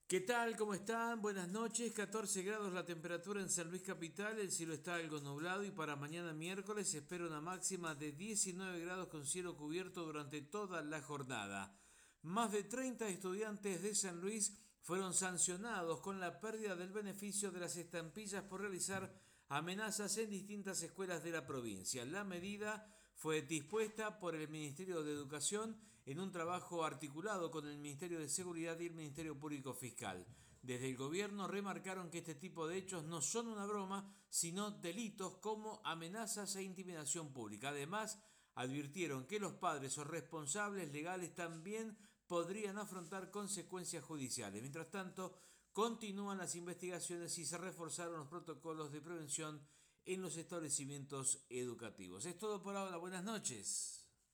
¿Qué tal? ¿Cómo están? Buenas noches. 14 grados la temperatura en San Luis Capital. El cielo está algo nublado y para mañana miércoles se espera una máxima de 19 grados con cielo cubierto durante toda la jornada. Más de 30 estudiantes de San Luis fueron sancionados con la pérdida del beneficio de las estampillas por realizar amenazas en distintas escuelas de la provincia. La medida fue dispuesta por el Ministerio de Educación en un trabajo articulado con el Ministerio de Seguridad y el Ministerio Público Fiscal. Desde el gobierno remarcaron que este tipo de hechos no son una broma, sino delitos como amenazas e intimidación pública. Además, advirtieron que los padres o responsables legales también podrían afrontar consecuencias judiciales. Mientras tanto, continúan las investigaciones y se reforzaron los protocolos de prevención en los establecimientos educativos. Es todo por ahora. Buenas noches.